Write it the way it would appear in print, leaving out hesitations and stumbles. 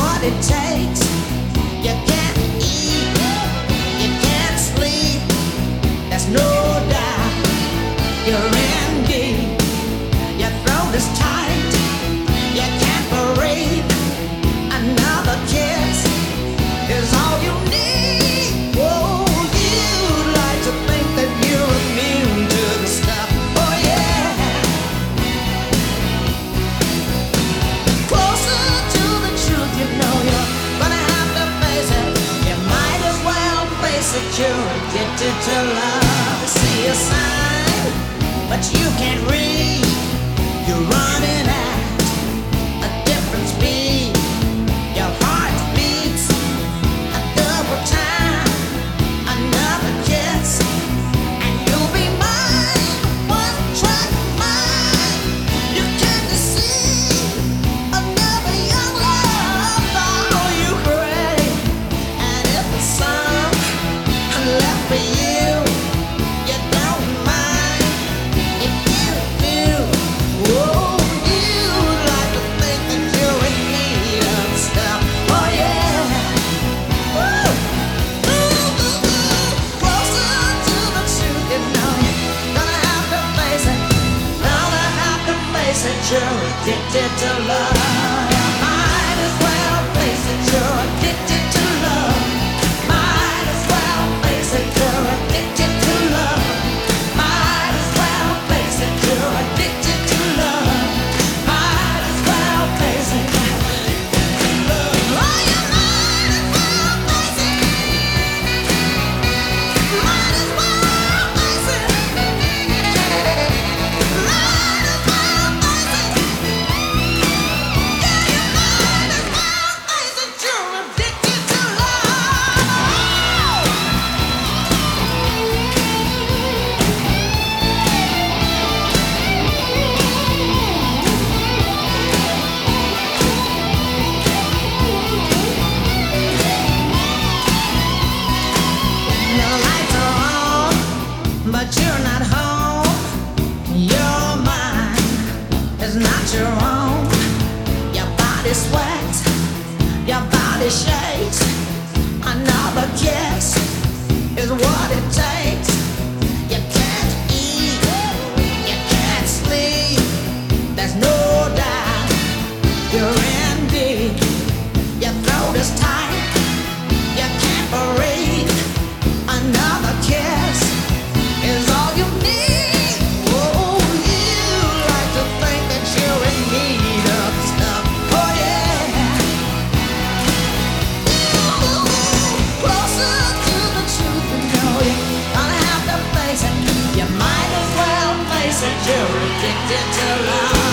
what it takes. You can't eat, you can't sleep. There's no doubt you're in deep. Your throat is tight, you can't breathe. Another kiss is all you need. Oh, you'd like to think that you're immune to the stuff. Oh yeah. Closer to the truth, you know you're gonna have to face it. You might as well face it. You're addicted to love. See a sign, but you can't read. You're running at a different speed. Your heart beats a double time. Another kiss, and you'll be mine. One track mind. You can't deceive another young love. All you crave, and if the sun left for you, you don't mind. If you do, oh, you'd like to think that you're in need of stuff. Oh yeah. Woo! Closer to the truth, you know you're gonna have to face it. Gonna have to face it. You're addicted to love. You might as well face it. You're addicted to love. Might as well face it. You're addicted to love. Might as well face it. You're addicted to love. Might as well face it. Oh, you might as well face it. Might as well face it. Might as well face it. Yeah, you might as well face it. You're addicted to love. The lights are on, but you're not home. Your mind is not your own. Your body sweats, your body shakes. Another kiss is what it takes. You can't eat, you can't sleep. There's no doubt you're in deep. Your throat is tight, you can't breathe. Another kiss is all you need. Oh, you like to think that you're in need of stuff. Oh yeah. Closer to the truth, you know you're gonna have to face it. You might as well face it. You're addicted to love.